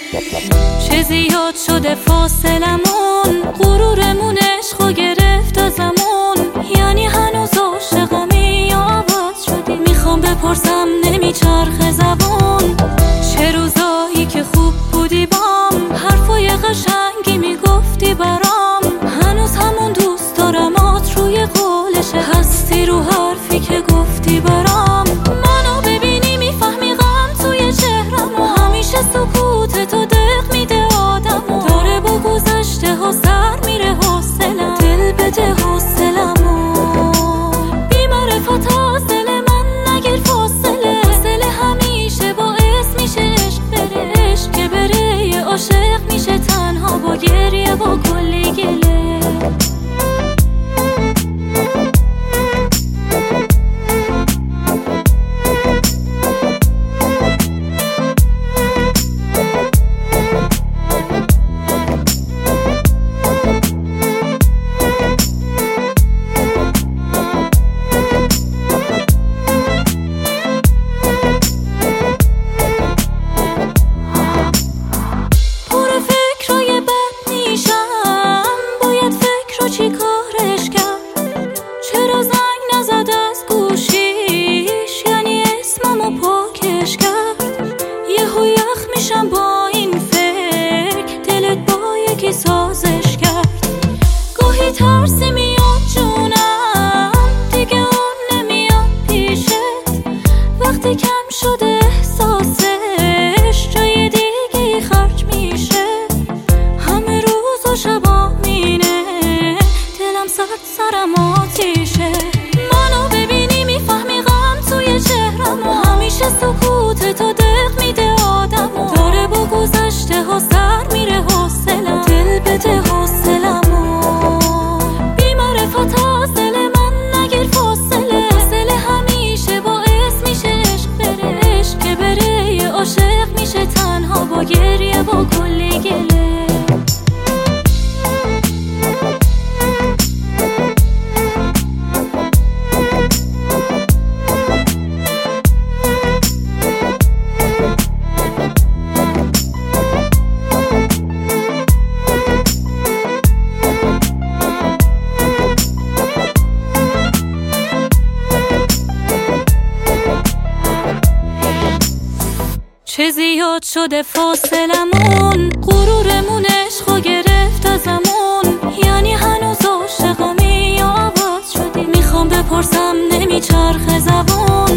چه زیاد شده فاصلمون، غرورمون عشقو گرفت ازمون. یعنی هنوز عاشقمی یا عوض شدی؟ میخوام بپرسم نمیچرخه زبون. چه روزایی که خوب بودی بام، حرفای قشنگی میگفتی برام. هنوز همون دوست دارمات روی قولشه، هستی رو حرفی که گفتی برام. منو ببینی میفهمی غم توی چهرم، و همیشه سکوت تو دق میده آدمو. داره با گذشته ها سر میره حوصلم، دل بده حوصلمو. بی معرفت از دل من نگیر فاصله، فاصله همیشه باعث میشه عشق بره. عشق که بره یه عاشق میشه تنها، با گریه با کلی گله. چی کارش کرد؟ چرا زنگ نزد از گوشیش؟ یعنی اسممو پاکش کرد. یهو یخ میشم با این فکر، دلت با یکی سازش کرد. گاهی ترسی میاد جونم، دیگه اون نمیاد پیشت. وقتی کم شده احساسش، جای دیگه خرج میشه. همه روز و شبا مینه، سرم آتیشه. منو ببینی میفهمی غم توی چهرم، و همیشه سکوت تو دق میده آدمو. داره با گذشته ها سر میره حوصلم، دل بده حوصلمو. بی معرفت از دل من نگیر فاصله، فاصله همیشه باعث میشه عشق بره. عشق که بره یه عاشق میشه تنها، با گریه با کلی گله. چه زیاد شده فاصلمون، غرورمون عشقو گرفت ازمون. یعنی هنوز عاشقمی یا عوض شدی؟ میخوام بپرسم نمیچرخه زبون.